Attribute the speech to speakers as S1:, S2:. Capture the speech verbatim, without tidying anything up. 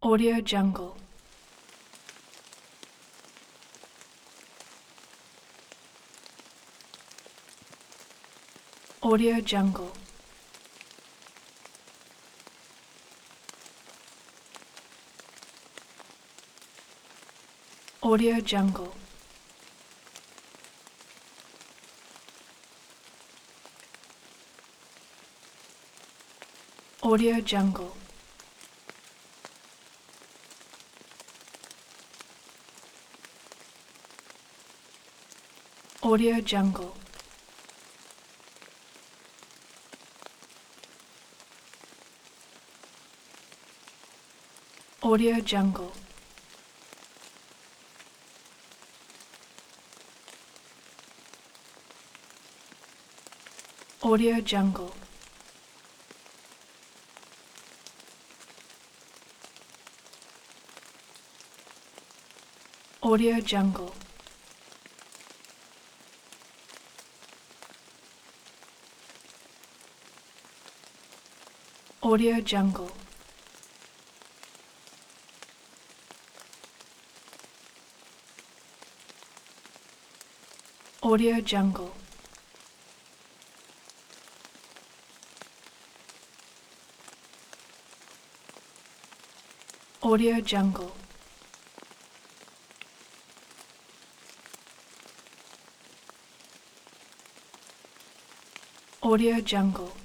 S1: Audio Jungle. Audio Jungle. Audio Jungle. Audio Jungle. Audio Jungle. Audio Jungle. Audio Jungle. Audio Jungle. Audio Jungle. Audio Jungle. Audio Jungle. Audio Jungle.